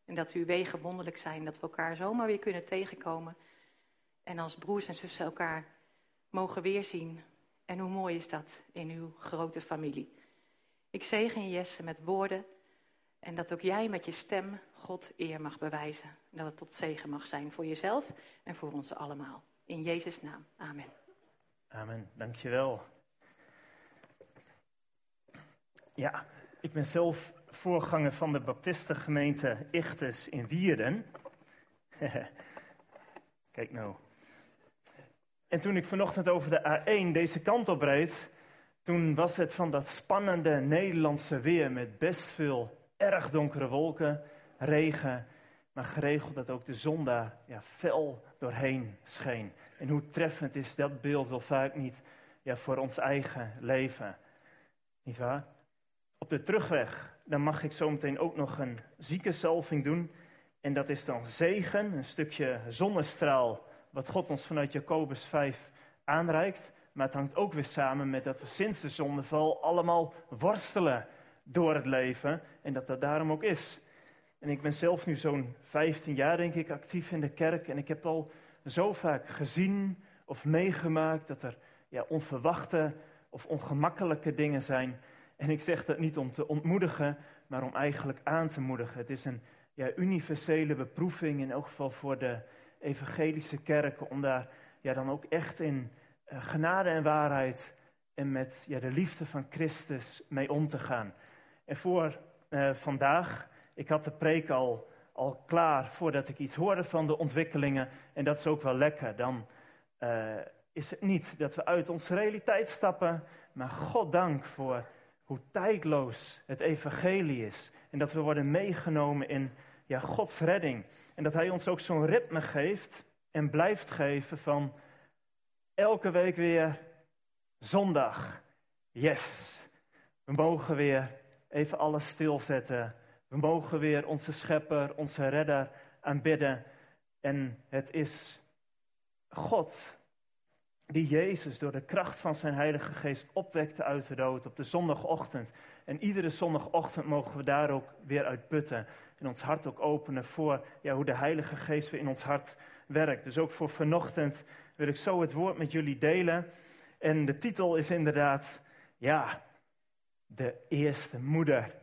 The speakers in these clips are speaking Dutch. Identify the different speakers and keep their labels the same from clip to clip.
Speaker 1: En dat uw wegen wonderlijk zijn, dat we elkaar zomaar weer kunnen tegenkomen. En als broers en zussen elkaar mogen weerzien. En hoe mooi is dat in uw grote familie. Ik zegen je, Jesse, met woorden. En dat ook jij met je stem God eer mag bewijzen. En dat het tot zegen mag zijn voor jezelf en voor ons allemaal. In Jezus' naam. Amen.
Speaker 2: Amen, dankjewel. Ja, ik ben zelf voorganger van de Baptistengemeente Ichtes in Wierden. Kijk nou. En toen ik vanochtend over de A1 deze kant op reed, toen was het van dat spannende Nederlandse weer met best veel erg donkere wolken, regen, maar geregeld dat ook de zon daar fel doorheen scheen. En hoe treffend is dat beeld wel vaak niet voor ons eigen leven. Niet waar? Op de terugweg, dan mag ik zo meteen ook nog een ziekenzalving doen. En dat is dan zegen, een stukje zonnestraal, wat God ons vanuit Jacobus 5 aanreikt. Maar het hangt ook weer samen met dat we sinds de zondeval allemaal worstelen door het leven. En dat dat daarom ook is. En ik ben zelf nu zo'n 15 jaar, denk ik, actief in de kerk. En ik heb al zo vaak gezien of meegemaakt dat er onverwachte of ongemakkelijke dingen zijn. En ik zeg dat niet om te ontmoedigen, maar om eigenlijk aan te moedigen. Het is een universele beproeving, in elk geval voor de evangelische kerken, om daar dan ook echt in genade en waarheid en met de liefde van Christus mee om te gaan. En voor vandaag, ik had de preek al klaar voordat ik iets hoorde van de ontwikkelingen. En dat is ook wel lekker. Dan is het niet dat we uit onze realiteit stappen, maar God dank voor hoe tijdloos het evangelie is. En dat we worden meegenomen in Gods redding. En dat hij ons ook zo'n ritme geeft en blijft geven van elke week weer zondag. Yes, we mogen weer even alles stilzetten. We mogen weer onze schepper, onze redder aanbidden. En het is God die Jezus door de kracht van zijn Heilige Geest opwekte uit de dood op de zondagochtend. En iedere zondagochtend mogen we daar ook weer uit putten. En ons hart ook openen voor hoe de Heilige Geest weer in ons hart werkt. Dus ook voor vanochtend wil ik zo het woord met jullie delen. En de titel is inderdaad, de eerste moeder.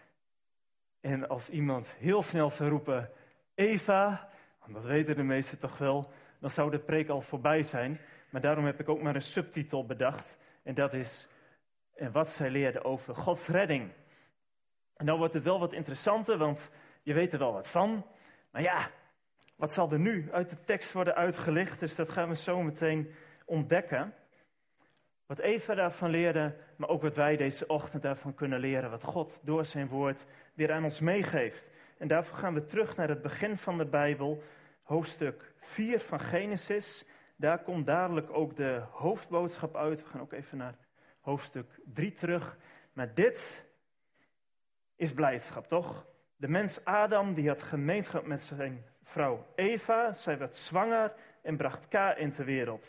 Speaker 2: En als iemand heel snel zou roepen, Eva, want dat weten de meesten toch wel, dan zou de preek al voorbij zijn. Maar daarom heb ik ook maar een subtitel bedacht. En dat is, en wat zij leerde over Gods redding. En dan wordt het wel wat interessanter, want je weet er wel wat van. Maar wat zal er nu uit de tekst worden uitgelicht? Dus dat gaan we zo meteen ontdekken. Wat Eva daarvan leerde, maar ook wat wij deze ochtend daarvan kunnen leren. Wat God door zijn woord weer aan ons meegeeft. En daarvoor gaan we terug naar het begin van de Bijbel. Hoofdstuk 4 van Genesis. Daar komt dadelijk ook de hoofdboodschap uit. We gaan ook even naar hoofdstuk 3 terug. Maar dit is blijdschap, toch? De mens Adam, die had gemeenschap met zijn vrouw Eva. Zij werd zwanger en bracht Kaïn ter wereld.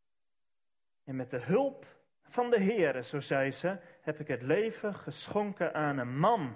Speaker 2: En met de hulp van de Heere, zo zei ze, heb ik het leven geschonken aan een man.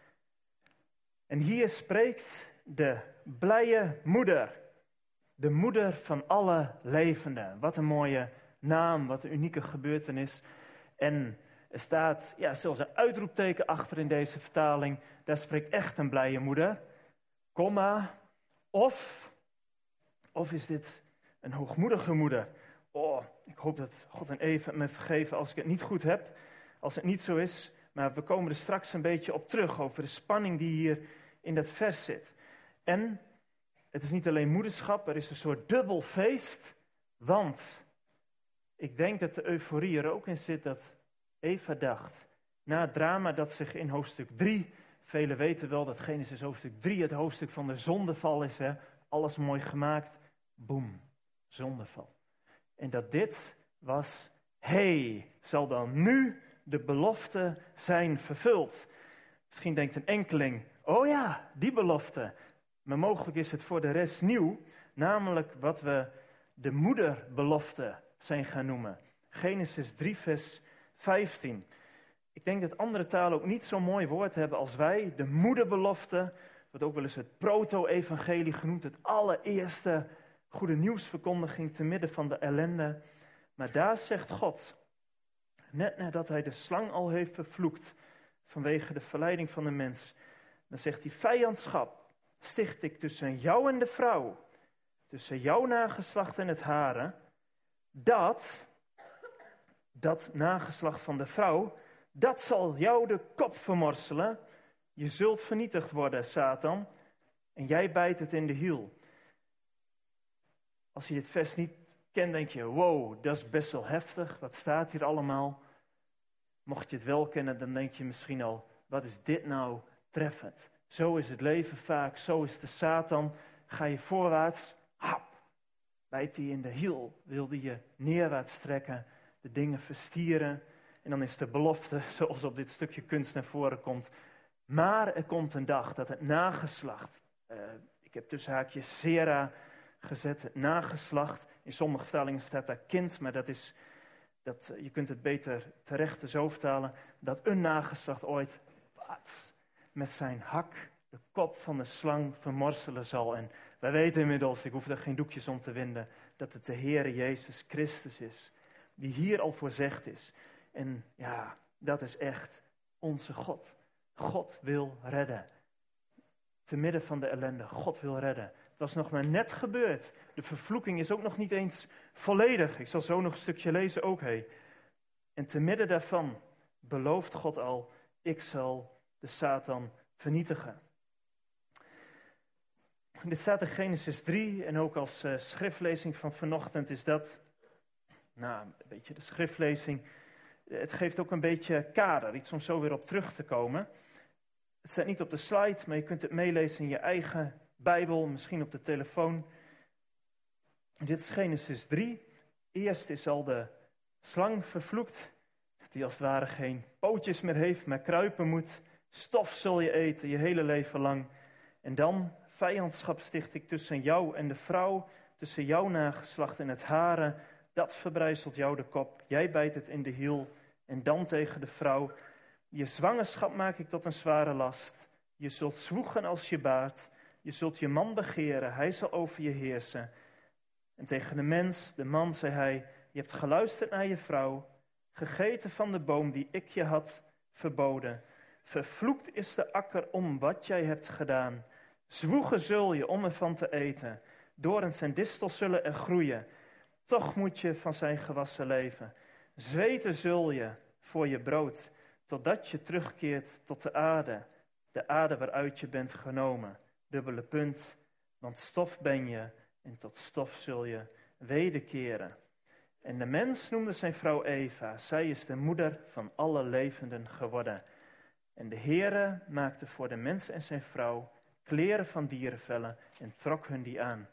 Speaker 2: En hier spreekt de blije moeder. De moeder van alle levenden. Wat een mooie naam, wat een unieke gebeurtenis. En er staat zelfs een uitroepteken achter in deze vertaling. Daar spreekt echt een blije moeder. Komma, of is dit een hoogmoedige moeder? Oh, ik hoop dat God en Eva me vergeven als ik het niet goed heb. Als het niet zo is. Maar we komen er straks een beetje op terug over de spanning die hier in dat vers zit. En het is niet alleen moederschap, er is een soort dubbel feest. Want ik denk dat de euforie er ook in zit dat Eva dacht, na het drama dat zich in hoofdstuk 3, velen weten wel dat Genesis hoofdstuk 3 het hoofdstuk van de zondeval is. Alles mooi gemaakt, boem, zondeval. En dat dit was, zal dan nu de belofte zijn vervuld? Misschien denkt een enkeling, oh ja, die belofte. Maar mogelijk is het voor de rest nieuw, namelijk wat we de moederbelofte zijn gaan noemen. Genesis 3 vers 15. Ik denk dat andere talen ook niet zo'n mooi woord hebben als wij. De moederbelofte, wordt ook wel eens het proto-evangelie genoemd, het allereerste goede nieuwsverkondiging te midden van de ellende. Maar daar zegt God, net nadat hij de slang al heeft vervloekt vanwege de verleiding van de mens, dan zegt hij, vijandschap sticht ik tussen jou en de vrouw, tussen jouw nageslacht en het hare, dat nageslacht van de vrouw, dat zal jou de kop vermorselen. Je zult vernietigd worden, Satan, en jij bijt het in de hiel. Als je dit vers niet kent, denk je, wow, dat is best wel heftig. Wat staat hier allemaal? Mocht je het wel kennen, dan denk je misschien al, wat is dit nou treffend? Zo is het leven vaak, zo is de Satan. Ga je voorwaarts, hap, bijt hij in de hiel. Wilde je neerwaarts trekken, de dingen verstieren. En dan is de belofte, zoals op dit stukje kunst naar voren komt. Maar er komt een dag dat het nageslacht, ik heb tussen haakjes Sera gezet, het nageslacht. In sommige vertalingen staat daar kind, maar je kunt het beter terecht zo vertalen. Dat een nageslacht ooit met zijn hak de kop van de slang vermorselen zal. En wij weten inmiddels, ik hoef er geen doekjes om te winden, dat het de Heere Jezus Christus is, die hier al voorzegd is. En ja, dat is echt onze God. God wil redden. Te midden van de ellende, God wil redden. Het was nog maar net gebeurd. De vervloeking is ook nog niet eens volledig. Ik zal zo nog een stukje lezen ook. En te midden daarvan belooft God al, ik zal de Satan vernietigen. Dit staat in Genesis 3 en ook als schriftlezing van vanochtend is dat, een beetje de schriftlezing. Het geeft ook een beetje kader, iets om zo weer op terug te komen. Het staat niet op de slide, maar je kunt het meelezen in je eigen Bijbel, misschien op de telefoon. Dit is Genesis 3. Eerst is al de slang vervloekt, die als het ware geen pootjes meer heeft, maar kruipen moet. Stof zul je eten, je hele leven lang. En dan, vijandschap sticht ik tussen jou en de vrouw, tussen jouw nageslacht en het hare. Dat verbrijzelt jou de kop, jij bijt het in de hiel. En dan tegen de vrouw, je zwangerschap maak ik tot een zware last. Je zult zwoegen als je baart. Je zult je man begeren, hij zal over je heersen. En tegen de mens, de man, zei hij, je hebt geluisterd naar je vrouw, gegeten van de boom die ik je had verboden. Vervloekt is de akker om wat jij hebt gedaan. Zwoegen zul je om ervan te eten. Dorens en distels zullen er groeien. Toch moet je van zijn gewassen leven. Zweten zul je voor je brood, totdat je terugkeert tot de aarde waaruit je bent genomen. Dubbele punt, want stof ben je en tot stof zul je wederkeren. En de mens noemde zijn vrouw Eva, zij is de moeder van alle levenden geworden. En de Heere maakte voor de mens en zijn vrouw kleren van dierenvellen en trok hun die aan.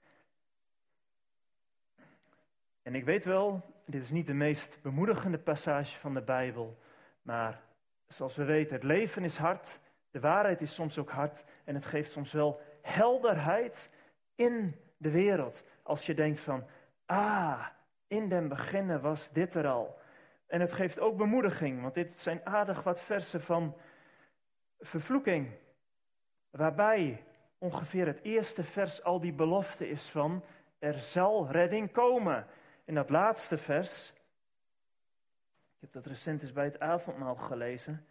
Speaker 2: En ik weet wel, dit is niet de meest bemoedigende passage van de Bijbel, maar zoals we weten, het leven is hard, de waarheid is soms ook hard en het geeft soms wel helderheid in de wereld. Als je denkt van, in den beginnen was dit er al. En het geeft ook bemoediging, want dit zijn aardig wat versen van vervloeking, waarbij ongeveer het eerste vers al die belofte is van, er zal redding komen. En dat laatste vers, ik heb dat recent eens bij het avondmaal gelezen.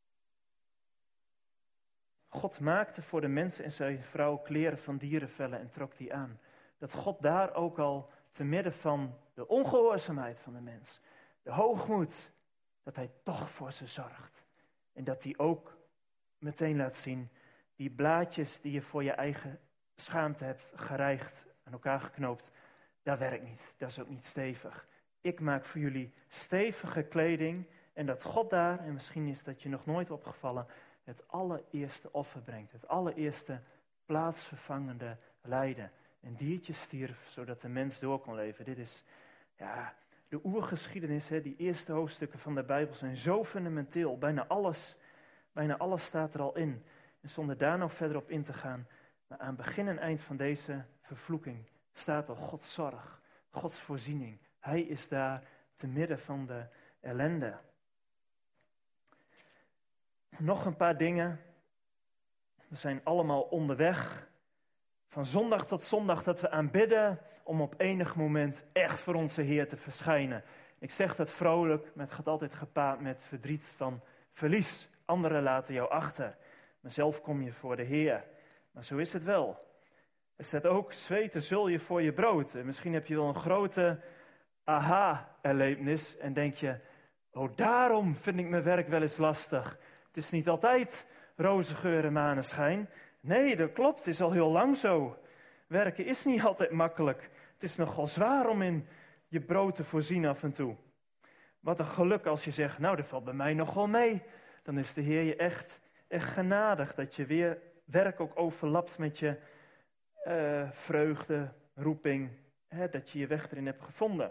Speaker 2: God maakte voor de mens en zijn vrouw kleren van dierenvellen en trok die aan. Dat God daar ook al te midden van de ongehoorzaamheid van de mens, de hoogmoed, dat hij toch voor ze zorgt. En dat hij ook meteen laat zien, die blaadjes die je voor je eigen schaamte hebt gerijgd, aan elkaar geknoopt, dat werkt niet, dat is ook niet stevig. Ik maak voor jullie stevige kleding en dat God daar, en misschien is dat je nog nooit opgevallen, het allereerste offer brengt. Het allereerste plaatsvervangende lijden. Een diertje stierf, zodat de mens door kon leven. Dit is, de oergeschiedenis, die eerste hoofdstukken van de Bijbel zijn zo fundamenteel. Bijna alles staat er al in. En zonder daar nog verder op in te gaan, maar aan begin en eind van deze vervloeking staat al Gods zorg, Gods voorziening. Hij is daar te midden van de ellende. Nog een paar dingen. We zijn allemaal onderweg. Van zondag tot zondag dat we aanbidden om op enig moment echt voor onze Heer te verschijnen. Ik zeg dat vrolijk, maar het gaat altijd gepaard met verdriet van verlies. Anderen laten jou achter. Maar zelf kom je voor de Heer. Maar zo is het wel. Er staat ook, zweten zul je voor je brood. En misschien heb je wel een grote aha-erlevenis en denk je, oh daarom vind ik mijn werk wel eens lastig. Het is niet altijd roze geur en maneschijn. Nee, dat klopt, het is al heel lang zo. Werken is niet altijd makkelijk. Het is nogal zwaar om in je brood te voorzien af en toe. Wat een geluk als je zegt, nou dat valt bij mij nog wel mee. Dan is de Heer je echt genadig dat je weer werk ook overlapt met je vreugde, roeping. Dat je je weg erin hebt gevonden.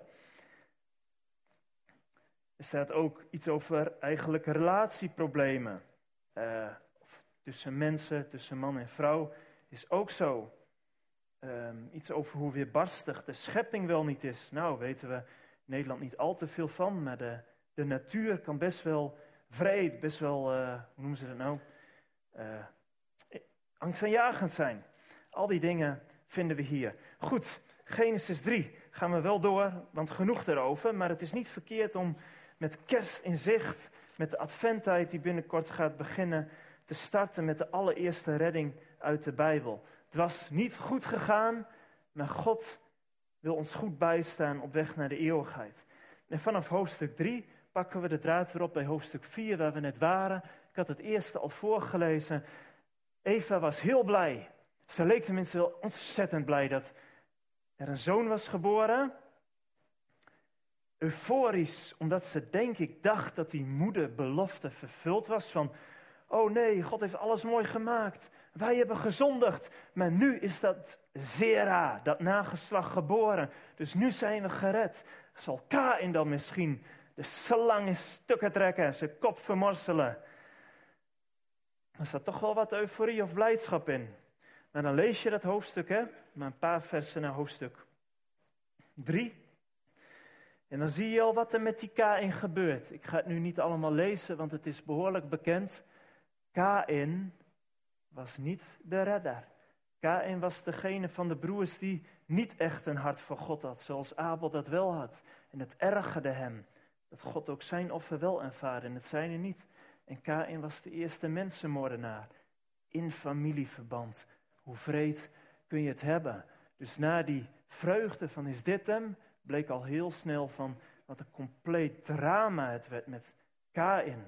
Speaker 2: Er staat ook iets over eigenlijk relatieproblemen. Tussen mensen, tussen man en vrouw is ook zo. Iets over hoe weerbarstig de schepping wel niet is. Nou, weten we in Nederland niet al te veel van, maar de natuur kan best wel wreed, best wel, hoe noemen ze dat nou? Angstaanjagend zijn. Al die dingen vinden we hier. Goed, Genesis 3 gaan we wel door, want genoeg erover. Maar het is niet verkeerd om met kerst in zicht, met de adventtijd die binnenkort gaat beginnen, te starten met de allereerste redding uit de Bijbel. Het was niet goed gegaan, maar God wil ons goed bijstaan op weg naar de eeuwigheid. En vanaf hoofdstuk 3 pakken we de draad weer op bij hoofdstuk 4, waar we net waren. Ik had het eerste al voorgelezen. Eva was heel blij. Ze leek tenminste wel ontzettend blij dat er een zoon was geboren. Euforisch, omdat ze denk ik dacht dat die moederbelofte vervuld was van, oh nee, God heeft alles mooi gemaakt. Wij hebben gezondigd, maar nu is dat Zera, dat nageslacht geboren. Dus nu zijn we gered. Zal Kain dan misschien de slang in stukken trekken en zijn kop vermorselen? Er zat toch wel wat euforie of blijdschap in. Maar dan lees je dat hoofdstuk, hè? Maar een paar versen naar hoofdstuk 3. En dan zie je al wat er met die Kain gebeurt. Ik ga het nu niet allemaal lezen, want het is behoorlijk bekend. Kain was niet de redder. Kain was degene van de broers die niet echt een hart voor God had, zoals Abel dat wel had. En het ergerde hem, dat God ook zijn offer wel aanvaardde en het zijne niet. En Kain was de eerste mensenmoordenaar, in familieverband. Hoe wreed kun je het hebben? Dus na die vreugde van is dit hem, bleek al heel snel van wat een compleet drama het werd met Kain.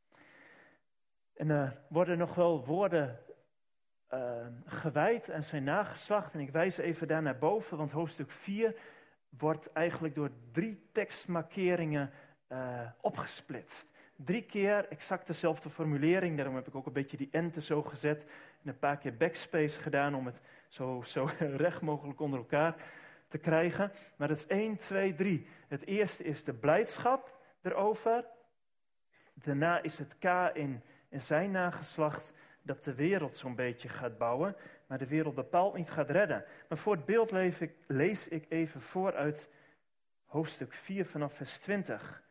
Speaker 2: En er worden nog wel woorden gewijd aan zijn nageslacht. En ik wijs even daar naar boven, want hoofdstuk 4 wordt eigenlijk door 3 tekstmarkeringen opgesplitst. 3 keer exact dezelfde formulering. Daarom heb ik ook een beetje die enten zo gezet. En een paar keer backspace gedaan om het zo recht mogelijk onder elkaar te krijgen. Maar dat is 1, 2, 3. Het eerste is de blijdschap erover. Daarna is het Kain en zijn nageslacht dat de wereld zo'n beetje gaat bouwen, maar de wereld bepaald niet gaat redden. Maar voor het beeld lees ik even voor uit hoofdstuk 4 vanaf vers 20.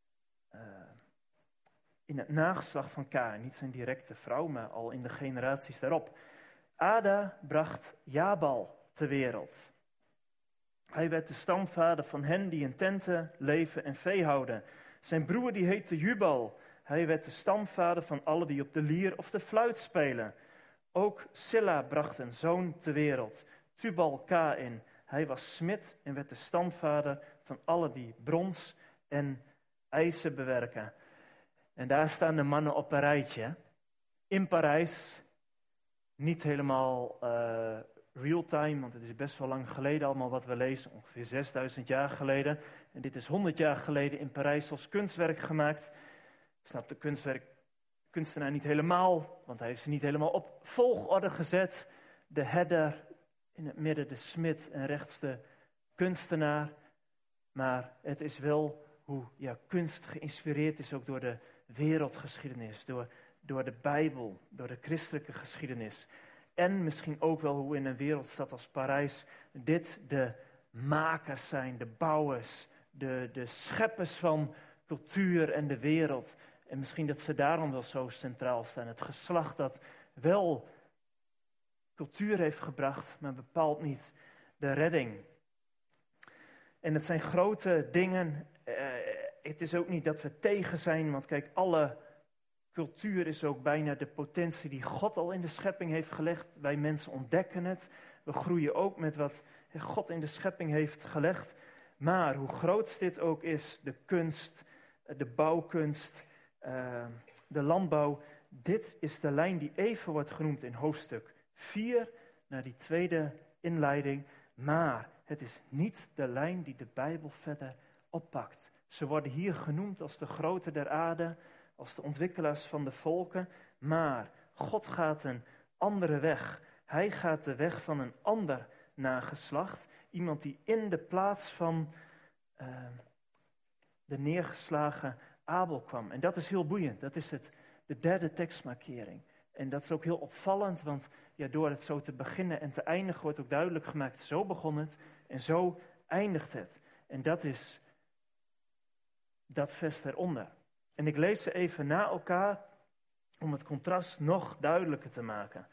Speaker 2: In het nageslacht van Kain, niet zijn directe vrouw, maar al in de generaties daarop. Ada bracht Jabal ter wereld. Hij werd de stamvader van hen die in tenten leven en vee houden. Zijn broer die heette Jubal. Hij werd de stamvader van alle die op de lier of de fluit spelen. Ook Silla bracht een zoon ter wereld, Tubal Kain. Hij was smid en werd de stamvader van alle die brons en ijzer bewerken. En daar staan de mannen op een rijtje. In Parijs, niet helemaal real-time, want het is best wel lang geleden allemaal wat we lezen. Ongeveer 6000 jaar geleden. En dit is 100 jaar geleden in Parijs als kunstwerk gemaakt. Ik snap de kunstenaar niet helemaal, want hij heeft ze niet helemaal op volgorde gezet. De herder, in het midden de smid en rechts de kunstenaar. Maar het is wel hoe kunst geïnspireerd is ook door de wereldgeschiedenis, door de Bijbel, door de christelijke geschiedenis. En misschien ook wel hoe in een wereldstad als Parijs dit de makers zijn, de bouwers, de scheppers van cultuur en de wereld. En misschien dat ze daarom wel zo centraal staan. Het geslacht dat wel cultuur heeft gebracht, maar bepaald niet de redding. En het zijn grote dingen. Het is ook niet dat we tegen zijn, want kijk, alle cultuur is ook bijna de potentie die God al in de schepping heeft gelegd. Wij mensen ontdekken het. We groeien ook met wat God in de schepping heeft gelegd. Maar hoe groot dit ook is, de kunst, de bouwkunst, de landbouw. Dit is de lijn die even wordt genoemd in hoofdstuk 4, naar die tweede inleiding. Maar het is niet de lijn die de Bijbel verder oppakt. Ze worden hier genoemd als de groten der aarde, als de ontwikkelaars van de volken. Maar God gaat een andere weg. Hij gaat de weg van een ander nageslacht. Iemand die in de plaats van de neergeslagen Abel kwam. En dat is heel boeiend. Dat is de derde tekstmarkering. En dat is ook heel opvallend, want ja, door het zo te beginnen en te eindigen wordt ook duidelijk gemaakt, zo begon het en zo eindigt het. En dat is dat vers eronder. En ik lees ze even na elkaar om het contrast nog duidelijker te maken.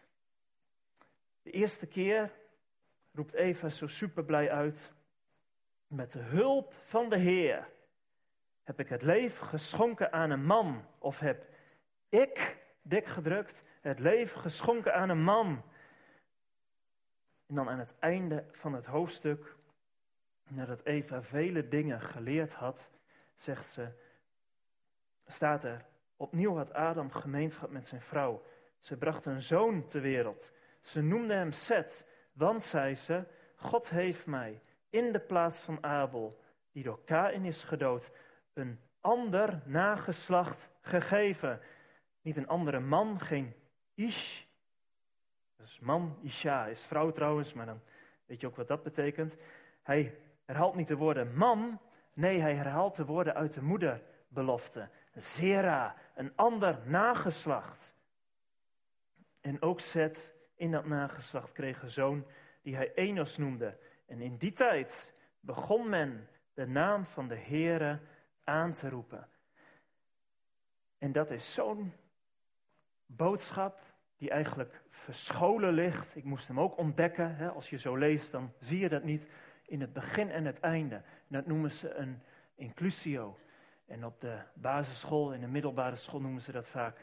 Speaker 2: De eerste keer roept Eva zo superblij uit: met de hulp van de Heer heb ik het leven geschonken aan een man. Of heb ik, dik gedrukt, het leven geschonken aan een man. En dan aan het einde van het hoofdstuk, nadat Eva vele dingen geleerd had, staat er: opnieuw had Adam gemeenschap met zijn vrouw. Ze bracht een zoon ter wereld. Ze noemde hem Seth, want, zei ze, God heeft mij in de plaats van Abel, die door Kaïn is gedood, een ander nageslacht gegeven. Niet een andere man, geen Ish. Dus man, Isha is vrouw trouwens, maar dan weet je ook wat dat betekent. Hij herhaalt niet de woorden man, nee, hij herhaalt de woorden uit de moederbelofte. Zera, een ander nageslacht. En ook Seth, in dat nageslacht, kreeg een zoon die hij Enos noemde. En in die tijd begon men de naam van de Heere aan te roepen. En dat is zo'n boodschap die eigenlijk verscholen ligt. Ik moest hem ook ontdekken. Hè. Als je zo leest, dan zie je dat niet in het begin en het einde. En dat noemen ze een inclusio. En op de basisschool en de middelbare school noemen ze dat vaak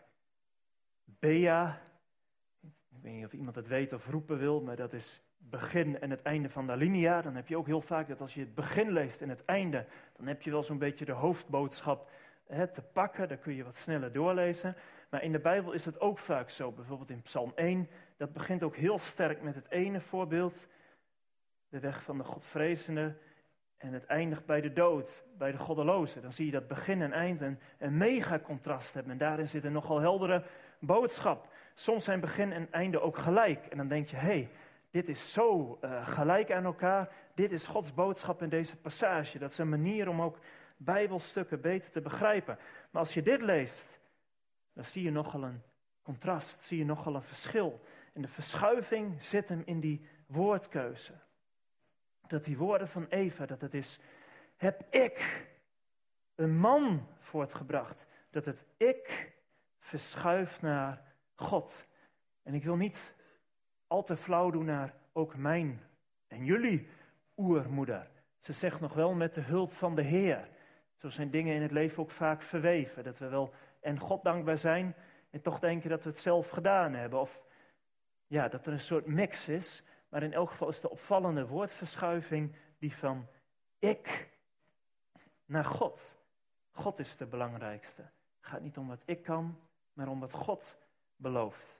Speaker 2: Bea. Ik weet niet of iemand het weet of roepen wil, maar dat is begin en het einde van de alinea. Dan heb je ook heel vaak dat als je het begin leest en het einde, dan heb je wel zo'n beetje de hoofdboodschap te pakken. Dan kun je wat sneller doorlezen. Maar in de Bijbel is het ook vaak zo. Bijvoorbeeld in Psalm 1, dat begint ook heel sterk met het ene voorbeeld, de weg van de Godvrezende. En het eindigt bij de dood, bij de goddeloze. Dan zie je dat begin en eind een mega contrast hebben. En daarin zit een nogal heldere boodschap. Soms zijn begin en einde ook gelijk. En dan denk je, hé, dit is zo gelijk aan elkaar. Dit is Gods boodschap in deze passage. Dat is een manier om ook Bijbelstukken beter te begrijpen. Maar als je dit leest, dan zie je nogal een contrast. Zie je nogal een verschil. En de verschuiving zit hem in die woordkeuze. Dat die woorden van Eva, dat het is, heb ik een man voortgebracht. Dat het ik verschuift naar God. En ik wil niet al te flauw doen naar ook mijn en jullie oermoeder. Ze zegt nog wel met de hulp van de Heer. Zo zijn dingen in het leven ook vaak verweven. Dat we wel en God dankbaar zijn en toch denken dat we het zelf gedaan hebben. Of ja, dat er een soort mix is. Maar in elk geval is de opvallende woordverschuiving die van ik naar God. God is de belangrijkste. Het gaat niet om wat ik kan, maar om wat God belooft.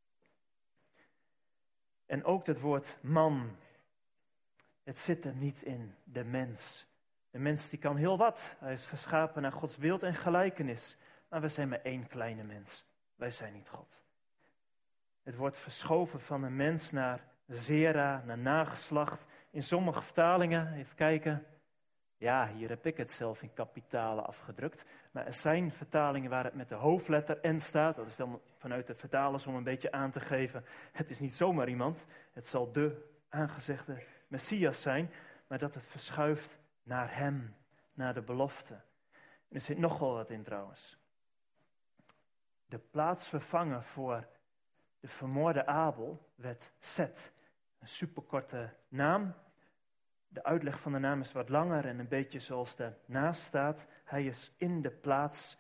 Speaker 2: En ook het woord man. Het zit er niet in de mens. De mens die kan heel wat. Hij is geschapen naar Gods beeld en gelijkenis. Maar we zijn maar één kleine mens. Wij zijn niet God. Het wordt verschoven van een mens naar Zera, naar nageslacht. In sommige vertalingen, even kijken. Ja, hier heb ik het zelf in kapitalen afgedrukt. Maar er zijn vertalingen waar het met de hoofdletter N staat. Dat is dan vanuit de vertalers om een beetje aan te geven. Het is niet zomaar iemand. Het zal de aangezegde Messias zijn. Maar dat het verschuift naar hem, naar de belofte. En er zit nog wel wat in trouwens. De plaatsvervanger voor de vermoorde Abel werd Set. Een superkorte naam. De uitleg van de naam is wat langer en een beetje zoals daarnaast staat. Hij is in de plaats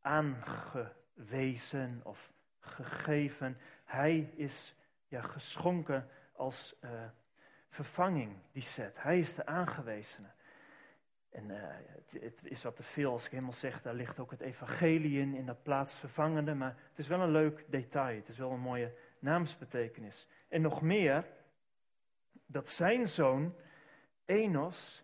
Speaker 2: aangewezen of gegeven. Hij is geschonken als vervanging, die Set. Hij is de aangewezene. En het is wat te veel als ik helemaal zeg, daar ligt ook het evangelie in dat plaatsvervangende. Maar het is wel een leuk detail, het is wel een mooie naamsbetekenis. En nog meer, dat zijn zoon Enos,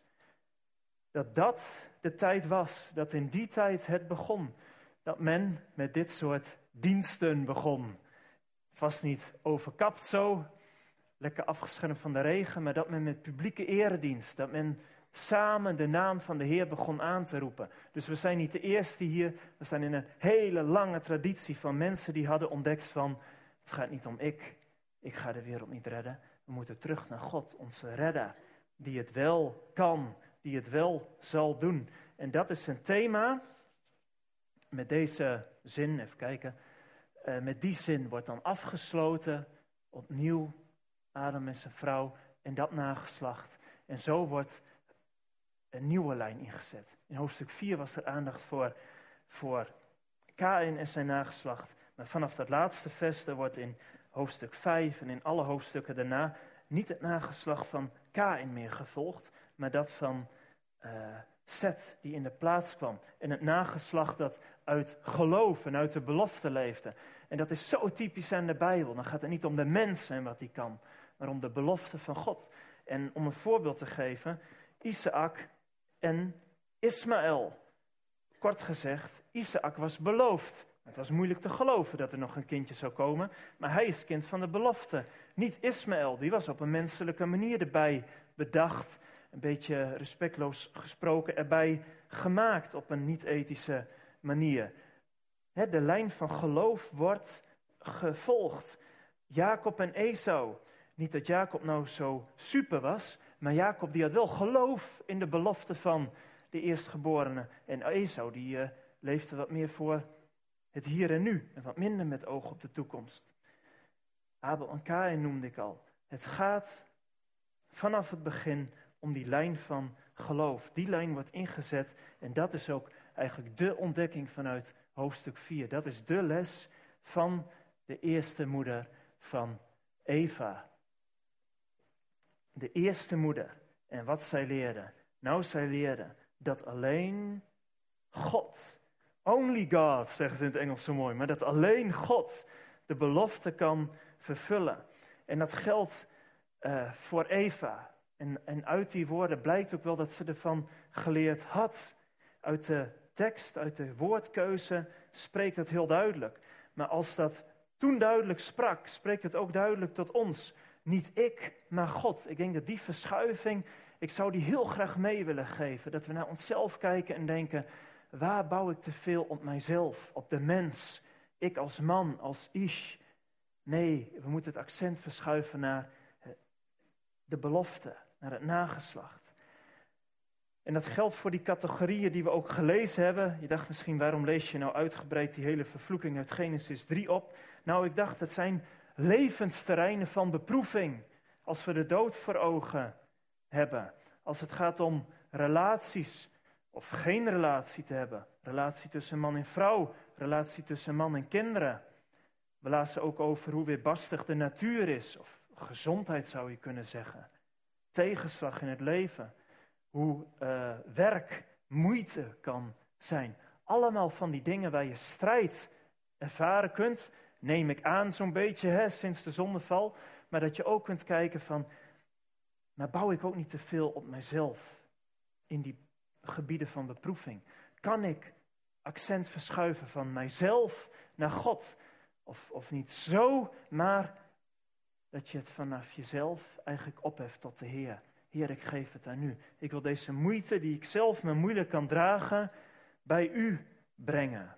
Speaker 2: dat de tijd was, dat in die tijd het begon. Dat men met dit soort diensten begon. Vast niet overkapt zo, lekker afgeschermd van de regen, maar dat men met publieke eredienst, dat men samen de naam van de Heer begon aan te roepen. Dus we zijn niet de eerste hier, we staan in een hele lange traditie van mensen die hadden ontdekt van, het gaat niet om ik ga de wereld niet redden. We moeten terug naar God, onze redder, die het wel kan, die het wel zal doen. En dat is een thema, met deze zin, even kijken, met die zin wordt dan afgesloten, opnieuw Adam en zijn vrouw en dat nageslacht. En zo wordt een nieuwe lijn ingezet. In hoofdstuk 4 was er aandacht voor Kaïn en zijn nageslacht. Maar vanaf dat laatste vers, er wordt in hoofdstuk 5 en in alle hoofdstukken daarna niet het nageslacht van Kaïn meer gevolgd, maar dat van Set die in de plaats kwam. En het nageslacht dat uit geloof en uit de belofte leefde. En dat is zo typisch aan de Bijbel. Dan gaat het niet om de mens en wat hij kan, maar om de belofte van God. En om een voorbeeld te geven, Isaac en Ismaël. Kort gezegd, Isaac was beloofd. Het was moeilijk te geloven dat er nog een kindje zou komen, maar hij is kind van de belofte. Niet Ismaël, die was op een menselijke manier erbij bedacht, een beetje respectloos gesproken, erbij gemaakt op een niet-ethische manier. De lijn van geloof wordt gevolgd. Jacob en Esau. Niet dat Jacob nou zo super was, maar Jacob die had wel geloof in de belofte van de eerstgeborene. En Esau die leefde wat meer voor het hier en nu en wat minder met oog op de toekomst. Abel en Kaïn noemde ik al. Het gaat vanaf het begin om die lijn van geloof. Die lijn wordt ingezet en dat is ook eigenlijk de ontdekking vanuit hoofdstuk 4. Dat is de les van de eerste moeder van Eva. De eerste moeder. En wat zij leerde? Nou, zij leerde dat alleen God, only God, zeggen ze in het Engels zo mooi, maar dat alleen God de belofte kan vervullen. En dat geldt voor Eva. En uit die woorden blijkt ook wel dat ze ervan geleerd had. Uit de tekst, uit de woordkeuze spreekt het heel duidelijk. Maar als dat toen duidelijk sprak, spreekt het ook duidelijk tot ons. Niet ik, maar God. Ik denk dat die verschuiving, ik zou die heel graag mee willen geven. Dat we naar onszelf kijken en denken, waar bouw ik te veel op mijzelf, op de mens? Ik als man, als ish. Nee, we moeten het accent verschuiven naar de belofte, naar het nageslacht. En dat geldt voor die categorieën die we ook gelezen hebben. Je dacht misschien, waarom lees je nou uitgebreid die hele vervloeking uit Genesis 3 op? Nou, ik dacht, het zijn levensterreinen van beproeving. Als we de dood voor ogen hebben. Als het gaat om relaties of geen relatie te hebben. Relatie tussen man en vrouw. Relatie tussen man en kinderen. We lazen ook over hoe weerbarstig de natuur is. Of gezondheid zou je kunnen zeggen. Tegenslag in het leven. Hoe werk moeite kan zijn. Allemaal van die dingen waar je strijd ervaren kunt. Neem ik aan zo'n beetje sinds de zondeval. Maar dat je ook kunt kijken van, maar bouw ik ook niet te veel op mijzelf in die gebieden van beproeving? Kan ik accent verschuiven van mijzelf naar God? Of niet zo, maar dat je het vanaf jezelf eigenlijk opheft tot de Heer. Heer, ik geef het aan u. Ik wil deze moeite die ik zelf me moeilijk kan dragen, bij u brengen.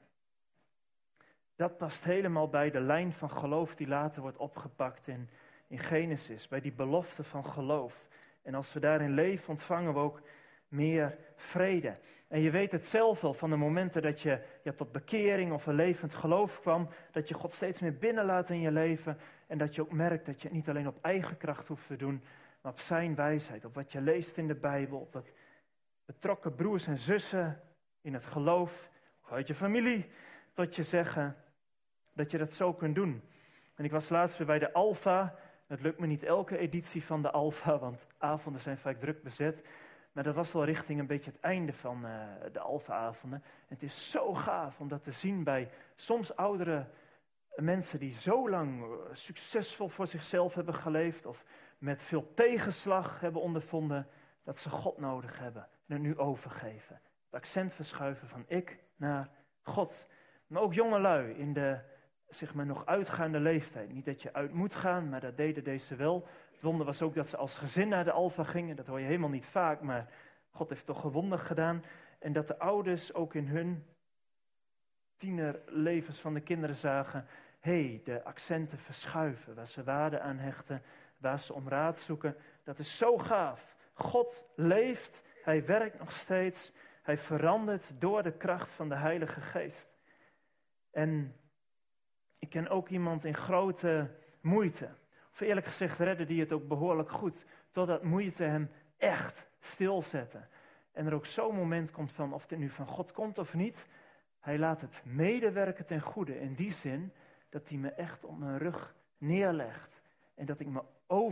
Speaker 2: Dat past helemaal bij de lijn van geloof die later wordt opgepakt in Genesis. Bij die belofte van geloof. En als we daarin leven, ontvangen we ook meer vrede. En je weet het zelf wel van de momenten dat je tot bekering of een levend geloof kwam, dat je God steeds meer binnenlaat in je leven en dat je ook merkt dat je het niet alleen op eigen kracht hoeft te doen, maar op zijn wijsheid, op wat je leest in de Bijbel, op wat betrokken broers en zussen in het geloof, of uit je familie, tot je zeggen dat je dat zo kunt doen. En ik was laatst weer bij de Alpha. Het lukt me niet elke editie van de Alpha, want avonden zijn vaak druk bezet. Maar dat was wel richting een beetje het einde van de Alpha-avonden. En het is zo gaaf om dat te zien bij soms oudere mensen die zo lang succesvol voor zichzelf hebben geleefd of met veel tegenslag hebben ondervonden, dat ze God nodig hebben en het nu overgeven. Het accent verschuiven van ik naar God. Maar ook jongelui in de zeg maar nog uitgaande leeftijd. Niet dat je uit moet gaan, maar dat deden deze wel. Het wonder was ook dat ze als gezin naar de Alpha gingen. Dat hoor je helemaal niet vaak, maar God heeft toch een wonder gedaan. En dat de ouders ook in hun tienerlevens van de kinderen zagen, de accenten verschuiven, waar ze waarde aan hechten, waar ze om raad zoeken. Dat is zo gaaf. God leeft, hij werkt nog steeds, hij verandert door de kracht van de Heilige Geest. En ik ken ook iemand in grote moeite. Of eerlijk gezegd redde die het ook behoorlijk goed, totdat moeite hem echt stilzette. En er ook zo'n moment komt van, of dit nu van God komt of niet, hij laat het medewerken ten goede. In die zin dat hij me echt op mijn rug neerlegt. En dat ik me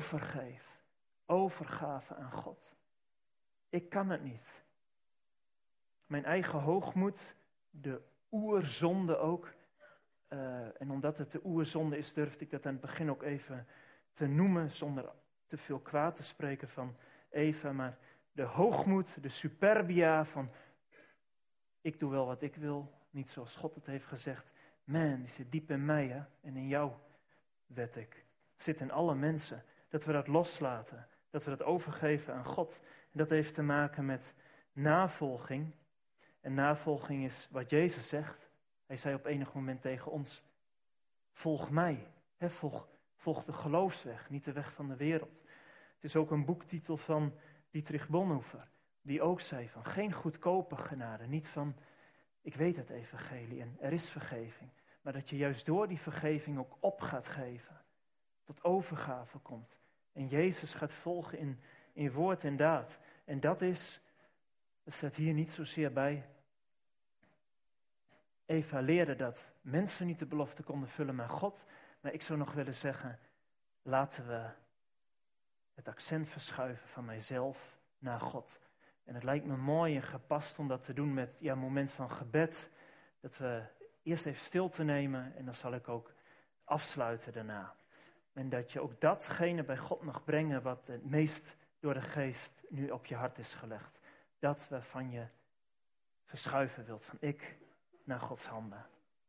Speaker 2: overgave aan God. Ik kan het niet. Mijn eigen hoogmoed, de oerzonde ook. En omdat het de oerzonde is, durfde ik dat aan het begin ook even te noemen, zonder te veel kwaad te spreken van Eva. Maar de hoogmoed, de superbia van, ik doe wel wat ik wil, niet zoals God het heeft gezegd. Man, die zit diep in mij, hè? En in jou, wed ik. Zit in alle mensen. Dat we dat loslaten, dat we dat overgeven aan God. En dat heeft te maken met navolging. En navolging is wat Jezus zegt. Hij zei op enig moment tegen ons, volg mij. Hè, volg de geloofsweg, niet de weg van de wereld. Het is ook een boektitel van Dietrich Bonhoeffer, die ook zei van geen goedkope genade, niet van ik weet het evangelie en er is vergeving. Maar dat je juist door die vergeving ook op gaat geven, tot overgave komt. En Jezus gaat volgen in woord en daad. En dat staat hier niet zozeer bij. Eva leerde dat mensen niet de belofte konden vullen, maar God. Maar ik zou nog willen zeggen, laten we het accent verschuiven van mijzelf naar God. En het lijkt me mooi en gepast om dat te doen met een moment van gebed. Dat we eerst even stil te nemen en dan zal ik ook afsluiten daarna. En dat je ook datgene bij God mag brengen wat het meest door de geest nu op je hart is gelegd. Dat waarvan je verschuiven wilt, van ik naar Gods handen.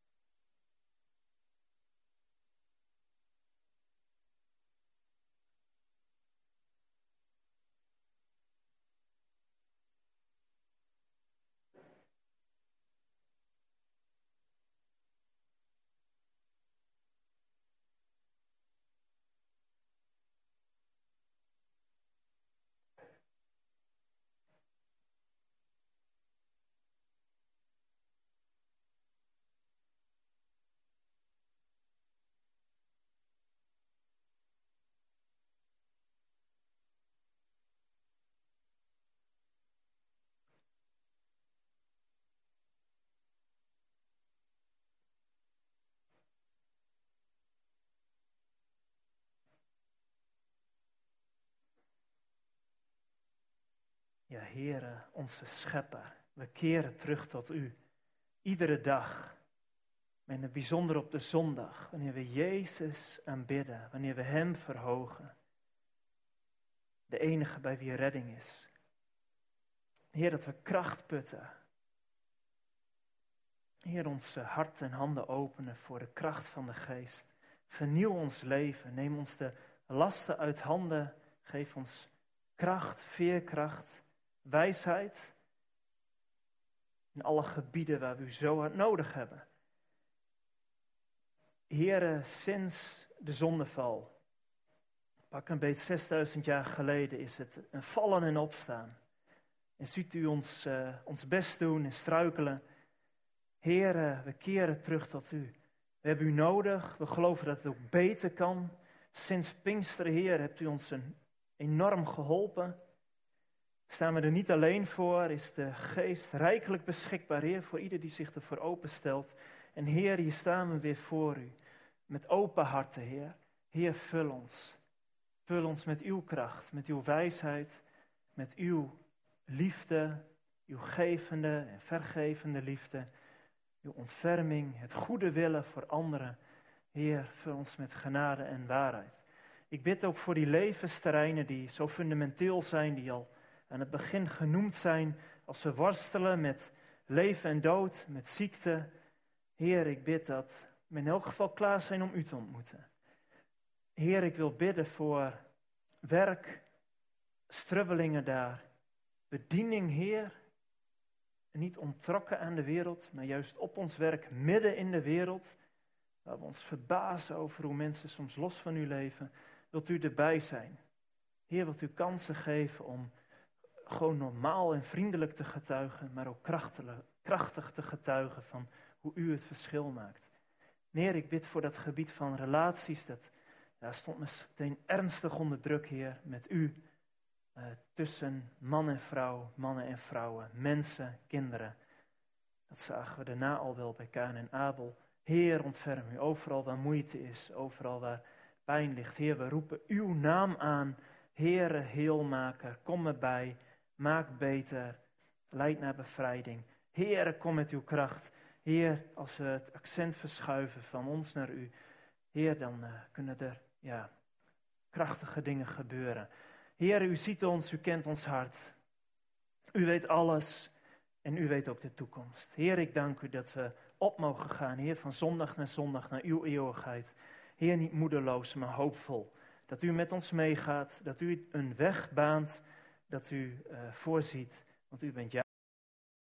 Speaker 2: Ja, Heere, onze Schepper, we keren terug tot U. Iedere dag, en in het bijzonder op de zondag, wanneer we Jezus aanbidden, wanneer we Hem verhogen. De enige bij wie redding is. Heer, dat we kracht putten. Heer, onze hart en handen openen voor de kracht van de Geest. Vernieuw ons leven, neem ons de lasten uit handen, geef ons kracht, veerkracht, wijsheid in alle gebieden waar we U zo hard nodig hebben. Heere, sinds de zondeval, pak een beetje 6000 jaar geleden, is het een vallen en opstaan. En ziet u ons best doen en struikelen. Heer, we keren terug tot u. We hebben u nodig. We geloven dat het ook beter kan. Sinds Pinksteren, Heer, hebt u ons enorm geholpen. Staan we er niet alleen voor, is de geest rijkelijk beschikbaar, Heer, voor ieder die zich ervoor openstelt. En Heer, hier staan we weer voor u, met open harten, Heer. Heer, vul ons. Vul ons met uw kracht, met uw wijsheid, met uw liefde, uw gevende en vergevende liefde, uw ontferming, het goede willen voor anderen. Heer, vul ons met genade en waarheid. Ik bid ook voor die levensterreinen die zo fundamenteel zijn, die al aan het begin genoemd zijn, als we worstelen met leven en dood, met ziekte. Heer, ik bid dat we in elk geval klaar zijn om u te ontmoeten. Heer, ik wil bidden voor werk, strubbelingen daar, bediening, Heer. En niet onttrokken aan de wereld, maar juist op ons werk, midden in de wereld, waar we ons verbazen over hoe mensen soms los van u leven. Wilt u erbij zijn? Heer, wilt u kansen geven om gewoon normaal en vriendelijk te getuigen, maar ook krachtig te getuigen van hoe u het verschil maakt. Heer, ik bid voor dat gebied van relaties, dat stond meteen ernstig onder druk, Heer, met u. Tussen man en vrouw, mannen en vrouwen, mensen, kinderen. Dat zagen we daarna al wel bij Kain en Abel. Heer, ontferm u overal waar moeite is, overal waar pijn ligt. Heer, we roepen uw naam aan. Heere, heelmaker, kom erbij, maak beter, leid naar bevrijding. Heere, kom met uw kracht. Heer, als we het accent verschuiven van ons naar u, Heer, dan kunnen er krachtige dingen gebeuren. Heer, u ziet ons, u kent ons hart. U weet alles en u weet ook de toekomst. Heer, ik dank u dat we op mogen gaan, Heer, van zondag naar uw eeuwigheid. Heer, niet moedeloos, maar hoopvol. Dat u met ons meegaat, dat u een weg baant, dat u voorziet, want u bent